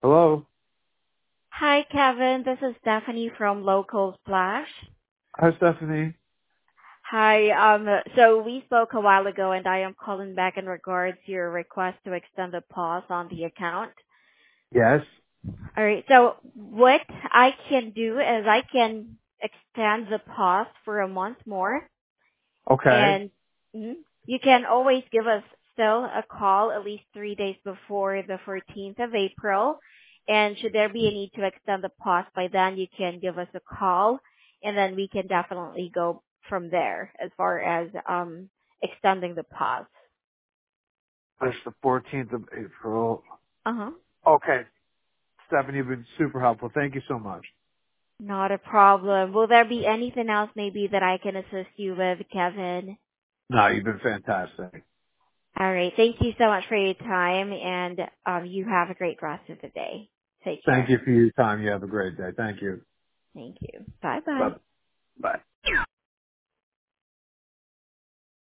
Hello. Hi, Kevin. This is Stephanie from Local Splash. Hi, Stephanie. Hi. So we spoke a while ago, and I am calling back in regards to your request to extend the pause on the account. Yes. All right. So what I can do is I can extend the pause for a month more, Okay. and you can always give us still a call at least 3 days before the 14th of April. And should there be a need to extend the pause by then, you can give us a call, and then we can definitely go from there as far as extending the pause. It's the 14th of April. Uh-huh. Okay. Stephanie, you've been super helpful. Thank you so much. Not a problem. Will there be anything else maybe that I can assist you with, Kevin? No, you've been fantastic. All right. Thank you so much for your time, and you have a great rest of the day. Take Thank care. you for your time. You have a great day. Thank you. Thank you. Bye-bye.